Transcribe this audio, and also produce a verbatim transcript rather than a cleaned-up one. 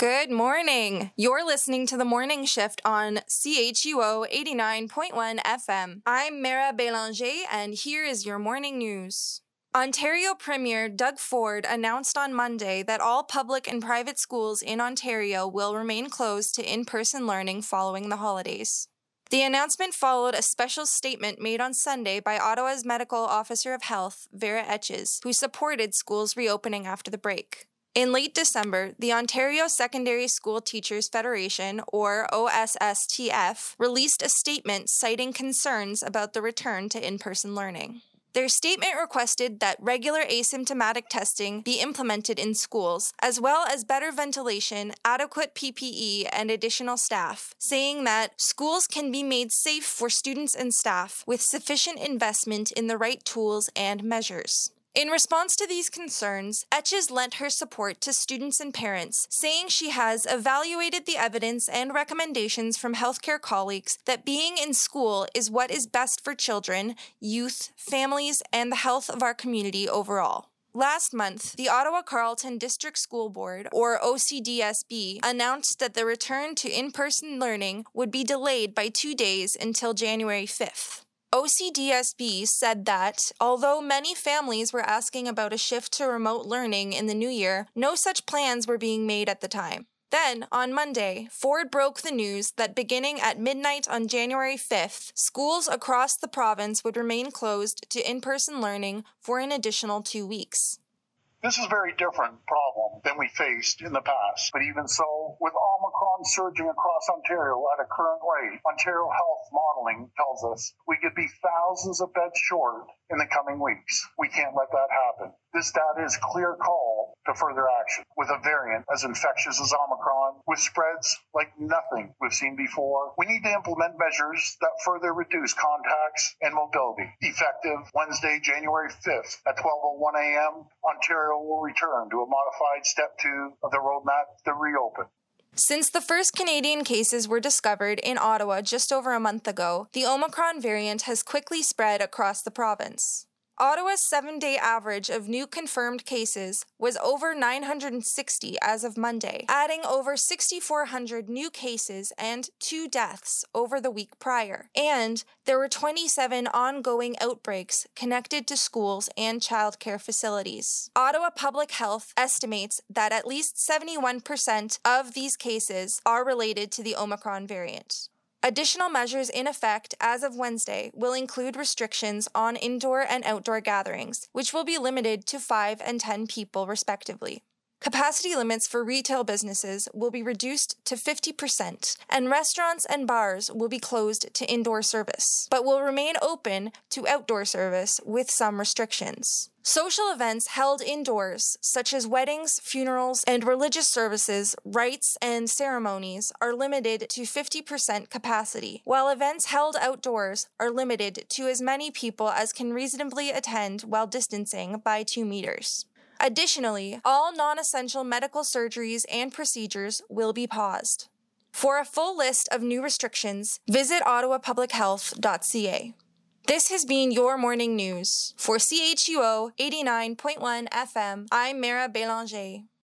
Good morning. You're listening to the Morning Shift on C H U O eighty-nine point one F M. I'm Mara Bélanger, and here is your morning news. Ontario Premier Doug Ford announced on Monday that all public and private schools in Ontario will remain closed to in-person learning following the holidays. The announcement followed a special statement made on Sunday by Ottawa's Medical Officer of Health, Vera Etches, who supported schools reopening after the break. In late December, the Ontario Secondary School Teachers Federation, or O S S T F, released a statement citing concerns about the return to in-person learning. Their statement requested that regular asymptomatic testing be implemented in schools, as well as better ventilation, adequate P P E, and additional staff, saying that schools can be made safe for students and staff with sufficient investment in the right tools and measures. In response to these concerns, Etches lent her support to students and parents, saying she has evaluated the evidence and recommendations from healthcare colleagues that being in school is what is best for children, youth, families, and the health of our community overall. Last month, the Ottawa Carleton District School Board, or O C D S B, announced that the return to in-person learning would be delayed by two days until January fifth. O C D S B said that, although many families were asking about a shift to remote learning in the new year, no such plans were being made at the time. Then, on Monday, Ford broke the news that beginning at midnight on January fifth, schools across the province would remain closed to in-person learning for an additional two weeks. This is a very different problem than we faced in the past. But even so, with Omicron surging across Ontario at a current rate, Ontario Health modeling tells us we could be thousands of beds short in the coming weeks. We can't let that happen. This data is a clear call to further action. With a variant as infectious as Omicron, with spreads like nothing we've seen before, we need to implement measures that further reduce contacts and mobility. Effective Wednesday, January fifth at twelve oh one a.m., Ontario will return to a modified Step two of the roadmap to reopen. Since the first Canadian cases were discovered in Ottawa just over a month ago, the Omicron variant has quickly spread across the province. Ottawa's seven-day average of new confirmed cases was over nine hundred sixty as of Monday, adding over six thousand four hundred new cases and two deaths over the week prior. And there were twenty-seven ongoing outbreaks connected to schools and childcare facilities. Ottawa Public Health estimates that at least seventy-one percent of these cases are related to the Omicron variant. Additional measures in effect as of Wednesday will include restrictions on indoor and outdoor gatherings, which will be limited to five and ten people respectively. Capacity limits for retail businesses will be reduced to fifty percent, and restaurants and bars will be closed to indoor service, but will remain open to outdoor service with some restrictions. Social events held indoors, such as weddings, funerals, and religious services, rites, and ceremonies, are limited to fifty percent capacity, while events held outdoors are limited to as many people as can reasonably attend while distancing by two meters. Additionally, all non-essential medical surgeries and procedures will be paused. For a full list of new restrictions, visit ottawa public health dot c a. This has been your morning news. For C H U O eighty-nine point one F M, I'm Mara Bélanger.